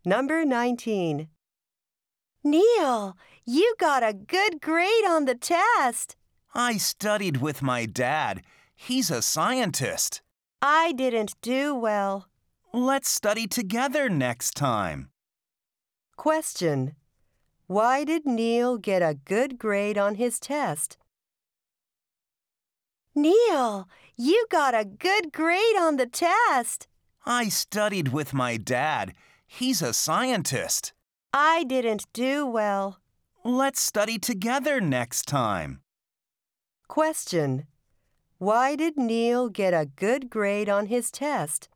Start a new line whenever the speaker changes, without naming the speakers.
Number 19. Neil, you got a good grade on the test.
I studied with my dad. He's a scientist.
I didn't do well.
Let's study together next time.
Question. Why did Neil get a good grade on his test? Neil, you got a good grade on the test.
I studied with my dad. He's a scientist.
I didn't do well.
Let's study together next time.
Question. Why did Neil get a good grade on his test?